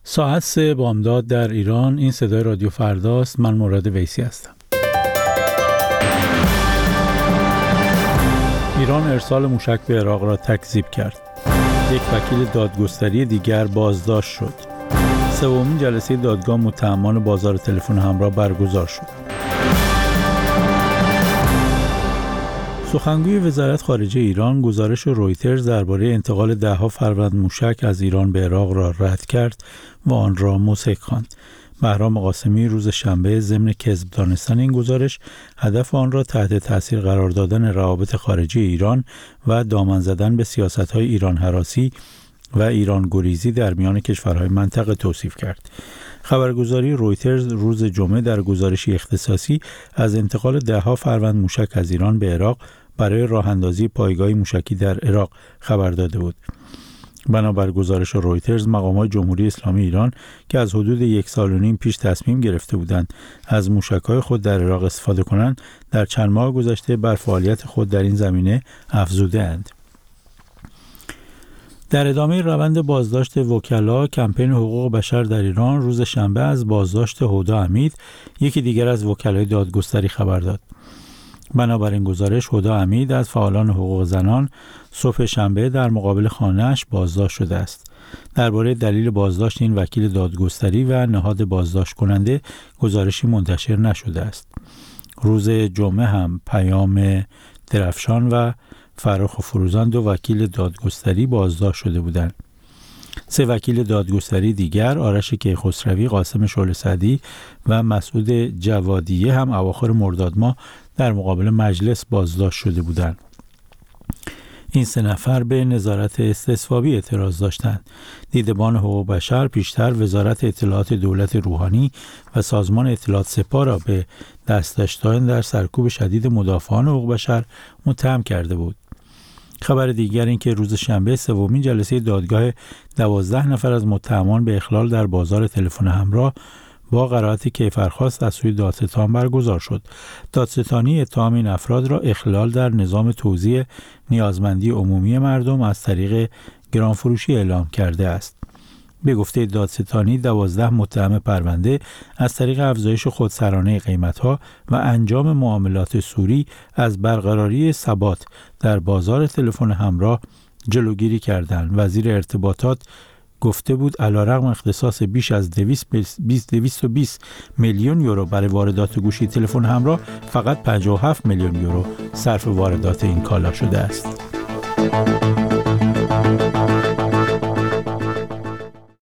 ساعت 3 بامداد در ایران. این صدای رادیو فرداست. من مراد ویسی هستم. ایران ارسال موشک به عراق را تکذیب کرد. یک وکیل دادگستری دیگر بازداشت شد. سومین جلسه دادگاه متهمان بازار تلفن همراه برگزار شد. سخنگوی وزارت خارجه ایران گزارش رویترز درباره انتقال ده‌ها فروند موشک از ایران به عراق را رد کرد و آن را مضحک خواند. بهرام قاسمی روز شنبه ضمن کذب دانستن این گزارش هدف آن را تحت تاثیر قرار دادن روابط خارجی ایران و دامن زدن به سیاست‌های ایران هراسی و ایران گریزی در میان کشورهای منطقه توصیف کرد. خبرگزاری رویترز روز جمعه در گزارشی اختصاصی از انتقال ده‌ها فروند موشک از ایران به عراق برای راه‌اندازی پایگاه موشکی در عراق خبر داده بود. بنابر گزارش رویترز، مقامات جمهوری اسلامی ایران که از حدود 1.5 سال پیش تصمیم گرفته بودند از موشک‌های خود در عراق استفاده کنند، در چند ماه گذشته بر فعالیت خود در این زمینه افزوده‌اند. در ادامه روند بازداشت وکلا، کمپین حقوق بشر در ایران روز شنبه از بازداشت هدی حمید، یکی دیگر از وکلای دادگستری خبر داد. بنابراین گزارش، هدی حمید از فعالان حقوق زنان صبح شنبه در مقابل خانه‌اش بازداشت شده است. درباره دلیل بازداشت این وکیل دادگستری و نهاد بازداشت کننده گزارشی منتشر نشده است. روز جمعه هم پیام درفشان و فرخ فروزان، دو وکیل دادگستری، بازداشت شده بودند. 3 وکیل دادگستری دیگر، آرش کیخسروی، قاسم شعله سعدی و مسعود جوادیه، هم اواخر مرداد ماه در مقابل مجلس بازداشت شده بودند. این 3 نفر به نظارت استصوابی اعتراض داشتند. دیدبان حقوق بشر پیشتر وزارت اطلاعات دولت روحانی و سازمان اطلاعات سپاه را به دست داشتن در سرکوب شدید مدافعان حقوق بشر متهم کرده بود. خبر دیگر این که روز شنبه سومین جلسه دادگاه 12 نفر از متهمان به اخلال در بازار تلفن همراه با قرائت کیفرخواست از سوی دادستان برگزار شد. دادستانی اتهام این افراد را اخلال در نظام توزیع نیازمندی عمومی مردم از طریق گرانفروشی اعلام کرده است. به گفته دادستانی، 12 متهم پرونده از طریق افزایش خودسرانه قیمت‌ها و انجام معاملات سوری از برقراری ثبات در بازار تلفن همراه جلوگیری کردند. وزیر ارتباطات گفته بود علیرغم اختصاص بیش از 220 میلیون یورو برای واردات گوشی تلفن همراه، فقط 57 میلیون یورو صرف واردات این کالا شده است.